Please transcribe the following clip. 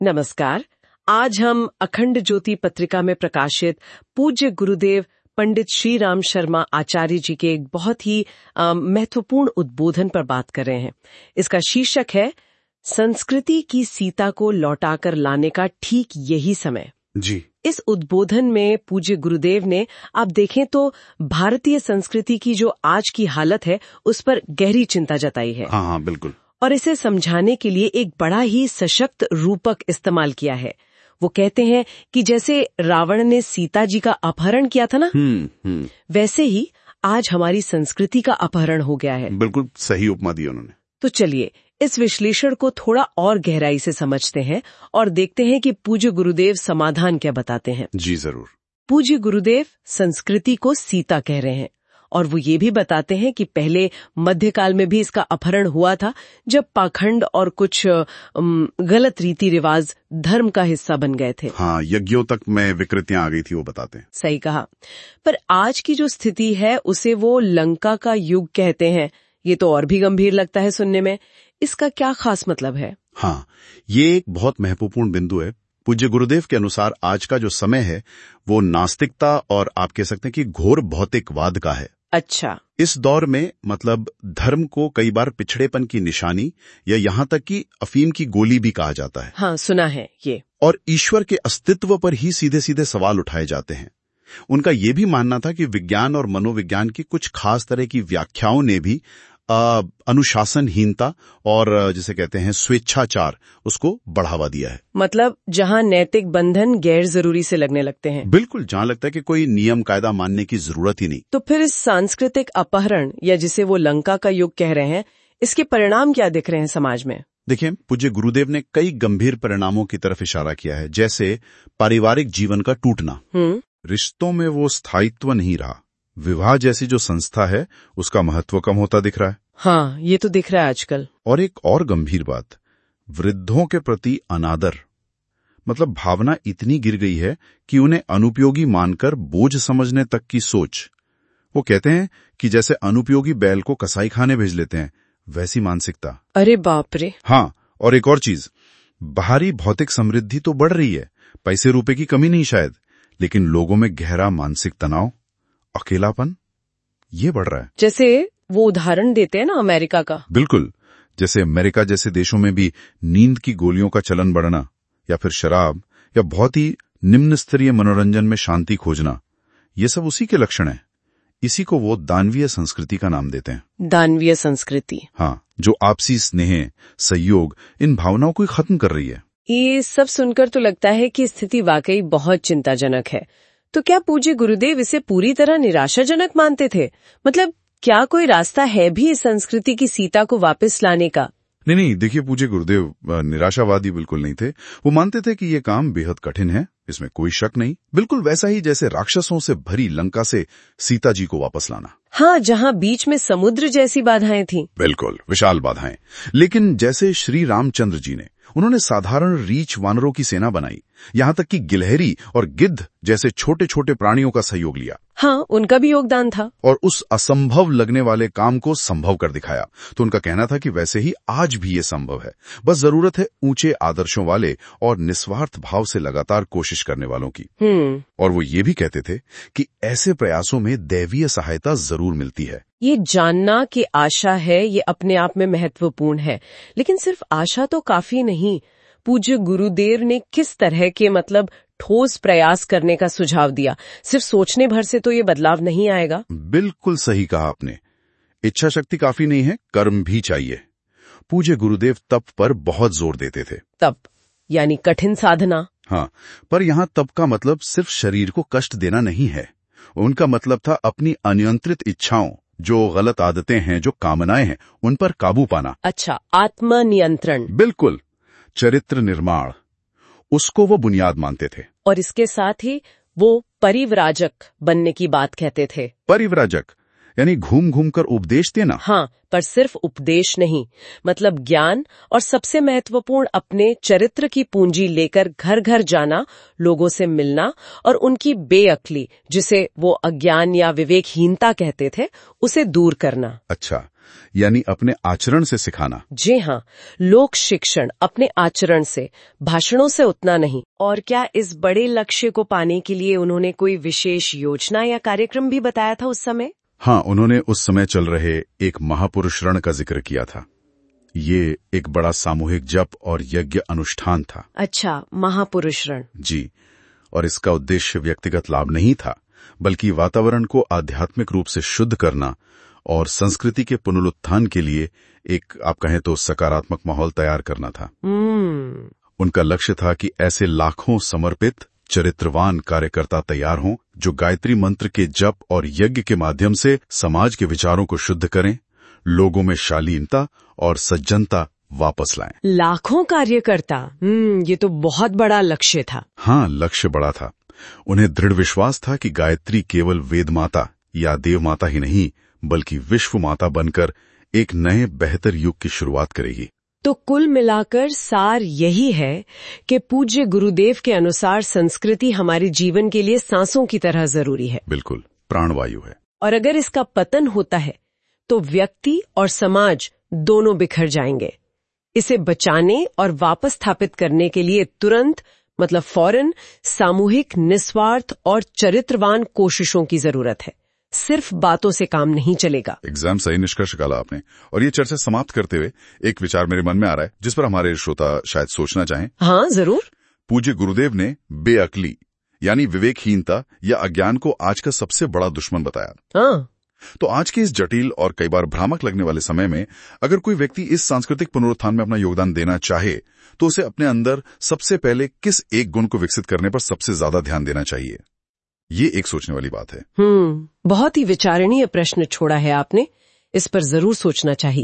नमस्कार। आज हम अखंड ज्योति पत्रिका में प्रकाशित पूज्य गुरुदेव पंडित श्री राम शर्मा आचार्य जी के एक बहुत ही महत्वपूर्ण उद्बोधन पर बात कर रहे हैं। इसका शीर्षक है संस्कृति की सीता को लौटाकर लाने का ठीक यही समय। जी। इस उद्बोधन में पूज्य गुरुदेव ने आप देखें तो भारतीय संस्कृति की जो आज की हालत है उस पर गहरी चिंता जताई है। हाँ, बिल्कुल। और इसे समझाने के लिए एक बड़ा ही सशक्त रूपक इस्तेमाल किया है। वो कहते हैं कि जैसे रावण ने सीता जी का अपहरण किया था ना, वैसे ही आज हमारी संस्कृति का अपहरण हो गया है। बिल्कुल सही उपमा दी उन्होंने। तो चलिए इस विश्लेषण को थोड़ा और गहराई से समझते हैं और देखते हैं कि पूज्य गुरुदेव समाधान क्या बताते हैं। जी जरूर। पूज्य गुरुदेव संस्कृति को सीता कह रहे हैं और वो ये भी बताते हैं कि पहले मध्यकाल में भी इसका अपहरण हुआ था, जब पाखंड और कुछ गलत रीति रिवाज धर्म का हिस्सा बन गए थे। हाँ, यज्ञों तक में विकृतियां आ गई थी, वो बताते हैं। सही कहा। पर आज की जो स्थिति है उसे वो लंका का युग कहते हैं। ये तो और भी गंभीर लगता है सुनने में। इसका क्या खास मतलब है? हाँ, ये एक बहुत महत्वपूर्ण बिंदु है। पूज्य गुरुदेव के अनुसार आज का जो समय है वो नास्तिकता और आप कह सकते हैं कि घोर भौतिकवाद का है। अच्छा। इस दौर में मतलब धर्म को कई बार पिछड़ेपन की निशानी या यहाँ तक कि अफीम की गोली भी कहा जाता है। हाँ, सुना है ये। और ईश्वर के अस्तित्व पर ही सीधे सीधे सवाल उठाए जाते हैं। उनका ये भी मानना था कि विज्ञान और मनोविज्ञान की कुछ खास तरह की व्याख्याओं ने भी अनुशासनहीनता और जिसे कहते हैं स्वेच्छाचार, उसको बढ़ावा दिया है। मतलब जहां नैतिक बंधन गैर जरूरी से लगने लगते हैं। बिल्कुल, जहां लगता है कि कोई नियम कायदा मानने की जरूरत ही नहीं। तो फिर इस सांस्कृतिक अपहरण या जिसे वो लंका का युग कह रहे हैं, इसके परिणाम क्या दिख रहे हैं समाज में? देखिए, पूज्य गुरुदेव ने कई गंभीर परिणामों की तरफ इशारा किया है, जैसे पारिवारिक जीवन का टूटना, रिश्तों में वो स्थायित्व नहीं रहा, विवाह जैसी जो संस्था है उसका महत्व कम होता दिख रहा है। हाँ, ये तो दिख रहा है आजकल। और एक और गंभीर बात, वृद्धों के प्रति अनादर, मतलब भावना इतनी गिर गई है कि उन्हें अनुपयोगी मानकर बोझ समझने तक की सोच। वो कहते हैं कि जैसे अनुपयोगी बैल को कसाई खाने भेज लेते हैं, वैसी मानसिकता। अरे बाप रे। हाँ, और एक और चीज, बाहरी भौतिक समृद्धि तो बढ़ रही है, पैसे रुपए की कमी नहीं शायद, लेकिन लोगों में गहरा मानसिक तनाव, अकेलापन, ये बढ़ रहा है। जैसे वो उदाहरण देते हैं ना अमेरिका का। बिल्कुल, जैसे अमेरिका जैसे देशों में भी नींद की गोलियों का चलन बढ़ना, या फिर शराब या बहुत ही निम्न स्तरीय मनोरंजन में शांति खोजना, ये सब उसी के लक्षण हैं। इसी को वो दानवीय संस्कृति का नाम देते हैं। दानवीय संस्कृति। हाँ, जो आपसी स्नेह, सहयोग, इन भावनाओं को खत्म कर रही है। ये सब सुनकर तो लगता है कि स्थिति वाकई बहुत चिंताजनक है। तो क्या पूज्य गुरुदेव इसे पूरी तरह निराशाजनक मानते थे? मतलब क्या कोई रास्ता है भी इस संस्कृति की सीता को वापस लाने का? नहीं, देखिए, पूज्य गुरुदेव निराशावादी बिल्कुल नहीं थे। वो मानते थे कि ये काम बेहद कठिन है, इसमें कोई शक नहीं। बिल्कुल वैसा ही जैसे राक्षसों से भरी लंका से सीता जी को वापस लाना। हाँ, जहाँ बीच में समुद्र जैसी बाधाएं थीं। बिल्कुल, विशाल बाधाएं। लेकिन जैसे श्री रामचंद्र जी ने, उन्होंने साधारण रीछ वानरों की सेना बनाई, यहाँ तक कि गिलहरी और गिद्ध जैसे छोटे छोटे प्राणियों का सहयोग लिया। हाँ, उनका भी योगदान था। और उस असंभव लगने वाले काम को संभव कर दिखाया। तो उनका कहना था कि वैसे ही आज भी ये संभव है, बस जरूरत है ऊंचे आदर्शों वाले और निस्वार्थ भाव से लगातार कोशिश करने वालों की। और वो ये भी कहते थे कि ऐसे प्रयासों में दैवीय सहायता जरूर मिलती है। ये जानना कि आशा है, ये अपने आप में महत्वपूर्ण है, लेकिन सिर्फ आशा तो काफी नहीं। पूज्य गुरुदेव ने किस तरह के मतलब ठोस प्रयास करने का सुझाव दिया? सिर्फ सोचने भर से तो ये बदलाव नहीं आएगा। बिल्कुल सही कहा आपने। इच्छा शक्ति काफी नहीं है, कर्म भी चाहिए। पूज्य गुरुदेव तप पर बहुत जोर देते थे। तप यानी कठिन साधना। हाँ, पर यहाँ तप का मतलब सिर्फ शरीर को कष्ट देना नहीं है। उनका मतलब था अपनी अनियंत्रित इच्छाओं, जो गलत आदतें हैं, जो कामनाएं हैं, उन पर काबू पाना। अच्छा, आत्मनियंत्रण। बिल्कुल, चरित्र निर्माण, उसको वो बुनियाद मानते थे। और इसके साथ ही वो परिव्राजक बनने की बात कहते थे। परिव्राजक यानी घूम घूम कर उपदेश देना। हाँ, पर सिर्फ उपदेश नहीं, मतलब ज्ञान और सबसे महत्वपूर्ण अपने चरित्र की पूंजी लेकर घर घर जाना, लोगों से मिलना और उनकी बेअक्ली, जिसे वो अज्ञान या विवेकहीनता कहते थे, उसे दूर करना। अच्छा, यानी अपने आचरण से सिखाना। जी हाँ, लोक शिक्षण अपने आचरण से, भाषणों से उतना नहीं। और क्या इस बड़े लक्ष्य को पाने के लिए उन्होंने कोई विशेष योजना या कार्यक्रम भी बताया था उस समय? हाँ, उन्होंने उस समय चल रहे एक महापुरुष रण का जिक्र किया था। ये एक बड़ा सामूहिक जप और यज्ञ अनुष्ठान था। अच्छा, महापुरुष रण। जी, और इसका उद्देश्य व्यक्तिगत लाभ नहीं था, बल्कि वातावरण को आध्यात्मिक रूप से शुद्ध करना और संस्कृति के पुनरुत्थान के लिए एक, आप कहें तो, सकारात्मक माहौल तैयार करना था। उनका लक्ष्य था कि ऐसे लाखों समर्पित चरित्रवान कार्यकर्ता तैयार हों जो गायत्री मंत्र के जप और यज्ञ के माध्यम से समाज के विचारों को शुद्ध करें, लोगों में शालीनता और सज्जनता वापस लाएं। लाखों कार्यकर्ता, ये तो बहुत बड़ा लक्ष्य था। हाँ, लक्ष्य बड़ा था। उन्हें दृढ़ विश्वास था कि गायत्री केवल वेद माता या देव माता ही नहीं, बल्कि विश्व माता बनकर एक नए बेहतर युग की शुरुआत करेगी। तो कुल मिलाकर सार यही है कि पूज्य गुरुदेव के अनुसार संस्कृति हमारे जीवन के लिए सांसों की तरह जरूरी है। बिल्कुल, प्राणवायु है। और अगर इसका पतन होता है तो व्यक्ति और समाज दोनों बिखर जाएंगे। इसे बचाने और वापस स्थापित करने के लिए तुरंत, मतलब फौरन, सामूहिक, निस्वार्थ और चरित्रवान कोशिशों की जरूरत है। सिर्फ बातों से काम नहीं चलेगा। एकदम सही निष्कर्ष निकाला आपने। और ये चर्चा समाप्त करते हुए एक विचार मेरे मन में आ रहा है, जिस पर हमारे श्रोता शायद सोचना चाहें। हाँ, जरूर। पूज्य गुरुदेव ने बेअक्ली यानी विवेकहीनता या अज्ञान को आज का सबसे बड़ा दुश्मन बताया। हाँ। तो आज के इस जटिल और कई बार भ्रामक लगने वाले समय में अगर कोई व्यक्ति इस सांस्कृतिक पुनरुत्थान में अपना योगदान देना चाहे, तो उसे अपने अंदर सबसे पहले किस एक गुण को विकसित करने पर सबसे ज्यादा ध्यान देना चाहिए? ये एक सोचने वाली बात है। बहुत ही विचारणीय प्रश्न छोड़ा है आपने। इस पर जरूर सोचना चाहिए।